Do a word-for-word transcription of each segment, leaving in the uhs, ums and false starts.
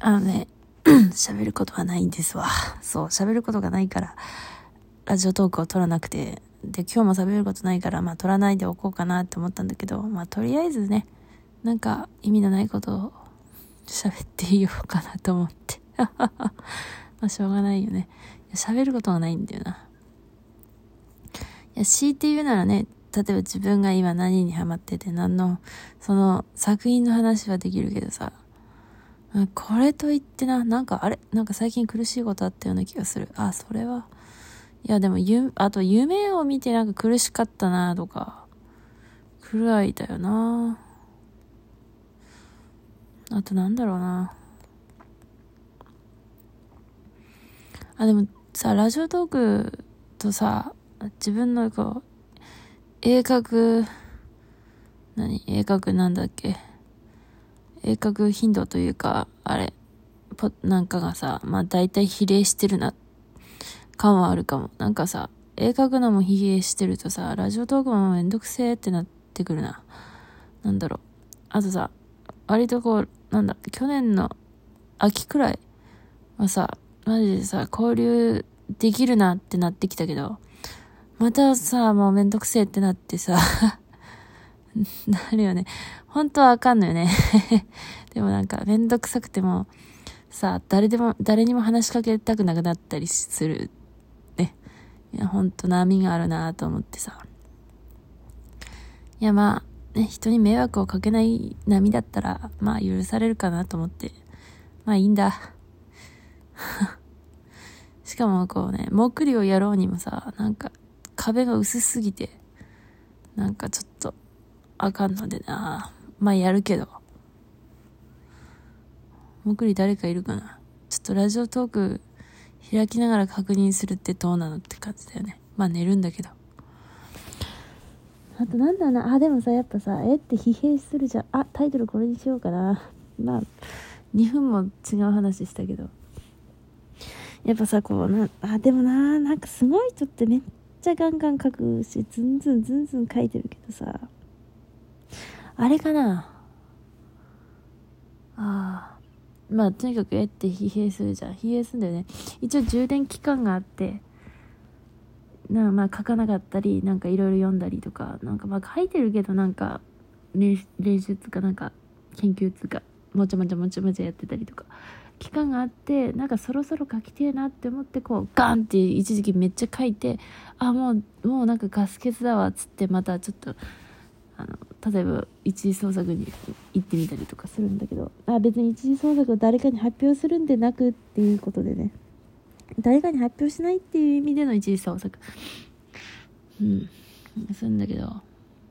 あのね喋ることはないんですわ。そう喋ることがないからラジオトークを撮らなくて、で今日も喋ることないからまあ撮らないでおこうかなって思ったんだけど、まあとりあえずねなんか意味のないことを喋っていようかなと思ってまあしょうがないよね。喋ることがないんだよな。いや強いて言うならね、例えば自分が今何にハマってて何のその作品の話はできるけどさ、これといってな、なんかあれなんか最近苦しいことあったような気がする。あ、それはいやでもゆあと夢を見てなんか苦しかったなとかくらいだよな。あとなんだろうな。あでもさ、ラジオトークとさ、自分のこう鋭角何鋭角なんだっけ鋭角頻度というかあれポなんかがさ、まあ大体比例してるな感はあるかも。なんかさ鋭角のも比例してるとさ、ラジオトークもめんどくせーってなってくるな。なんだろう、あとさ割とこうなんだ去年の秋くらいはさマジでさ交流できるなってなってきたけど、またさもうめんどくせえってなってさなるよね。本当はあかんのよねでもなんかめんどくさくてもさ誰でも誰にも話しかけたくなくなったりするね。いや本当波があるなと思ってさ、いやまあね人に迷惑をかけない波だったらまあ許されるかなと思ってまあいいんだしかもこうねもくりをやろうにもさなんか壁が薄すぎてなんかちょっとあかんのでな。まあやるけど、もくり誰かいるかな。ちょっとラジオトーク開きながら確認するってどうなのって感じだよね。まあ寝るんだけど。あとなんだろうなあ、でもさやっぱさえって疲弊するじゃん。あ、タイトルこれにしようかな。まあにふんも違う話したけど、やっぱさこうなあでもななんかすごい人ってめっちゃガンガン書くしズンズンズンズン書いてるけどさ、あれかなあーまあとにかく絵って疲弊するじゃん。疲弊するんだよね。一応充電期間があってなんかまあ書かなかったりなんかいろいろ読んだりとかなんかまあ書いてるけどなんか練習つかなんか研究つかもちゃもちゃもちゃもちゃやってたりとか期間があって、なんかそろそろ書きてえなって思ってこうガンって一時期めっちゃ書いて、あもうもうなんかガス欠だわっつってまたちょっとあの例えば一次創作に行ってみたりとかするんだけど、あ別に一次創作を誰かに発表するんでなくっていうことでね、誰かに発表しないっていう意味での一次創作うんするんだけど、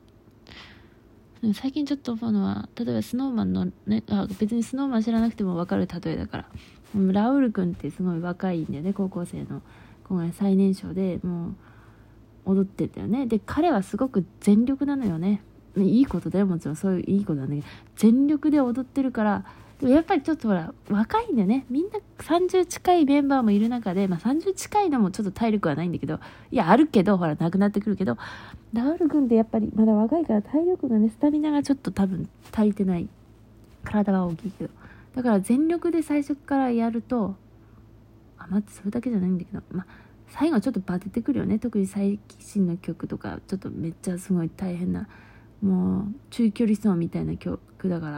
最近ちょっと思うのは例えばスノーマンのね、あ別にスノーマン知らなくても分かる例えだから、ラウール君ってすごい若いんだよね。高校生の今回最年少でもう踊ってんだよね。で彼はすごく全力なのよね。いいことだよもちろん、そういういいことなんだけど全力で踊ってるから。でもやっぱりちょっとほら若いんだよね。みんなさんじゅう近いメンバーもいる中で、まあ、さんじゅう近いのもちょっと体力はないんだけど、いやあるけどほらなくなってくるけど、ラウル君ってやっぱりまだ若いから体力がねスタミナがちょっと多分足りてない。体は大きいけどだから全力で最初からやると、あ待ってそれだけじゃないんだけど、まあ最後はちょっとバテてくるよね。特に最新の曲とかちょっとめっちゃすごい大変なもう中距離走みたいな曲だから。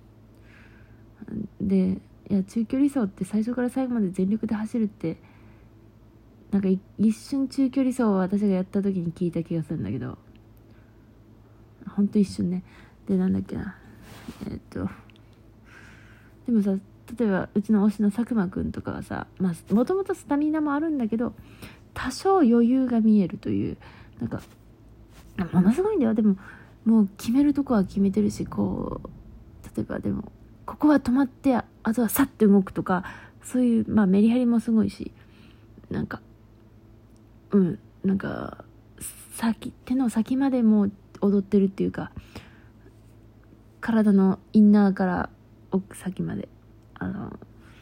でいや中距離走って最初から最後まで全力で走るってなんか一瞬中距離走を私がやった時に聞いた気がするんだけど、ほんと一瞬ね。でなんだっけなえー、っとでもさ例えばうちの推しの佐久間くんとかはさ、まあもともとスタミナもあるんだけど多少余裕が見えるというなんかものすごいんだよ。でももう決めるとこは決めてるし、こう例えばでもここは止まってあとはさって動くとかそういうまあメリハリもすごいし、なんかうんなんか先手の先までもう踊ってるっていうか、体のインナーから奥先まであの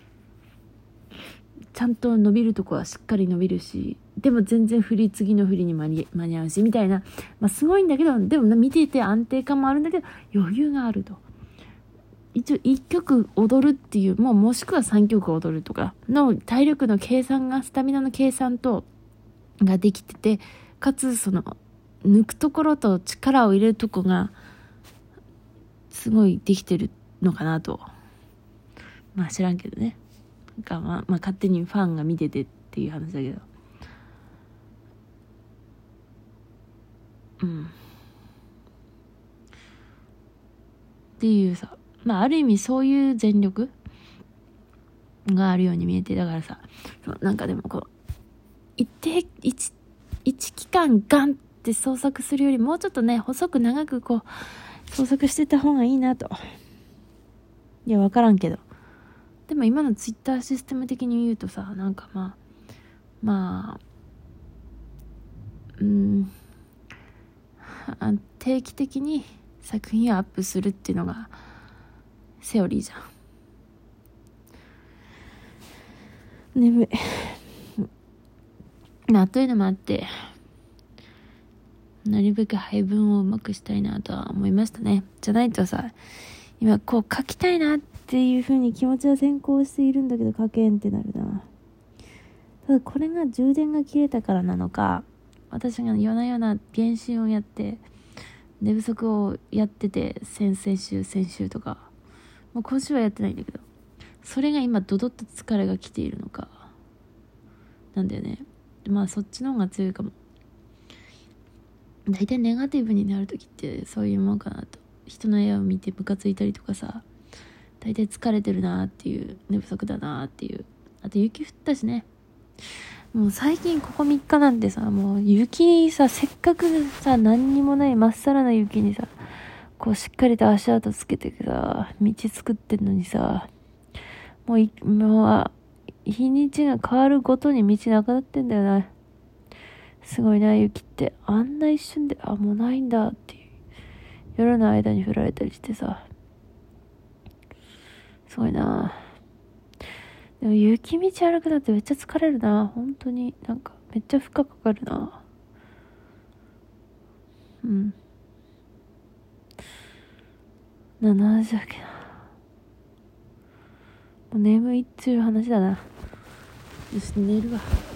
ちゃんと伸びるとこはしっかり伸びるし、でも全然振り次の振りに間に、間に合うしみたいな、まあ、すごいんだけどでも見ていて安定感もあるんだけど余裕があると。 一応いっきょく踊るっていう、もうもしくはさんきょく踊るとかの体力の計算が、スタミナの計算とができてて、かつその抜くところと力を入れるとこがすごいできてるのかなと。まあ知らんけどね。なんかまあ、まあ勝手にファンが見ててっていう話だけど。うん。っていうさ、まあある意味そういう全力があるように見えて、だからさ、なんかでもこう、一定、一、一期間ガンって創作するよりもうちょっとね、細く長くこう、創作してた方がいいなと。いや、わからんけど。でも今のツイッターシステム的に言うとさ、なんかまあ、まあ、うん、定期的に作品をアップするっていうのがセオリーじゃん。眠い。まあ、というのもあって、なるべく配分をうまくしたいなとは思いましたね。じゃないとさ、今こう書きたいなっていう風に気持ちは先行しているんだけど書けんってなるな。ただこれが充電が切れたからなのか、私が夜な夜な原神をやって寝不足をやってて、先々週先週とか、もう今週はやってないんだけど、それが今ドドッと疲れが来ているのかなんだよね。まあそっちの方が強いかも。大体ネガティブになるときってそういうもんかなと。人の絵を見てムカついたりとかさ、大体疲れてるなっていう、寝不足だなっていう。あと雪降ったしね。もう最近ここみっかなんてさ、もう雪さ、せっかくさ、何にもないまっさらな雪にさ、こうしっかりと足跡つけてさ、道作ってんのにさ、もうい、もう、日にちが変わるごとに道なくなってんだよな。すごいな、雪って。あんな一瞬で、あ、もうないんだっていう。夜の間に降られたりしてさ。すごいな。でも雪道歩くのってめっちゃ疲れるな。本当に。なんか、めっちゃ負荷かかるな。うん。何の話だっけな。もう眠いっていう話だな。よし、寝るわ。